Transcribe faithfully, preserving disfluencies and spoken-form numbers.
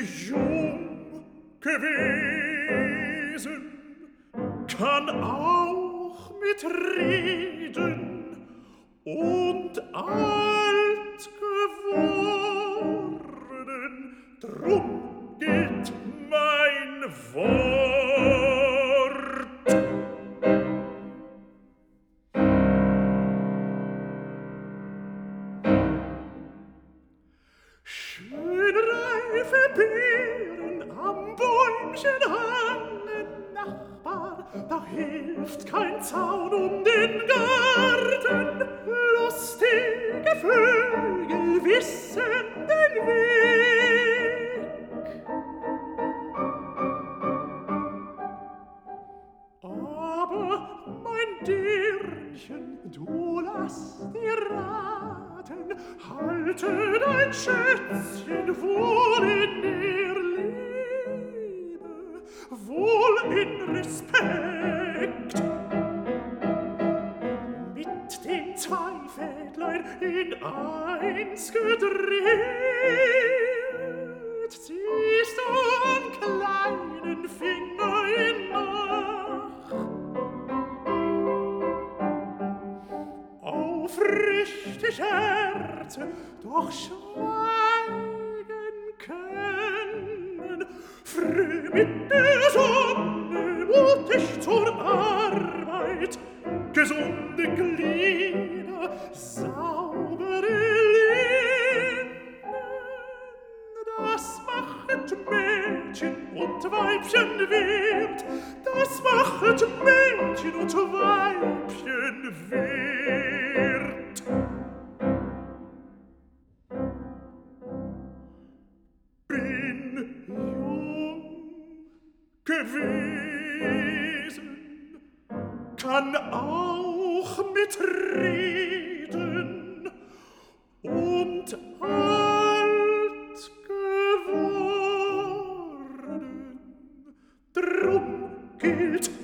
jung gewesen, kann auch mitreden und alt geworden, drum gilt mein Wort. Schön reife Beeren am Bäumchen hangen, Nachbar, da hilft kein Zaun um den Garten. Lustige Vögel wissen den Weg. Aber mein Dirnchen, du lass dir raten, halte dein Schätzchen wohl in der Liebe, wohl in Respekt. Mit den zwei Fädlein in eins gedreht, ziehst du am kleinen Finger nach. Aufrichtig Herze, doch schweigen können, früh mit der Sonne mutig zur Arbeit, gesunde Glieder, saubere Linnen, das machet Mädchen und Weibchen wert, das machet Mädchen und Weibchen wert. Bin jung gewesen, kann auch mitreden und alt geworden, drum gilt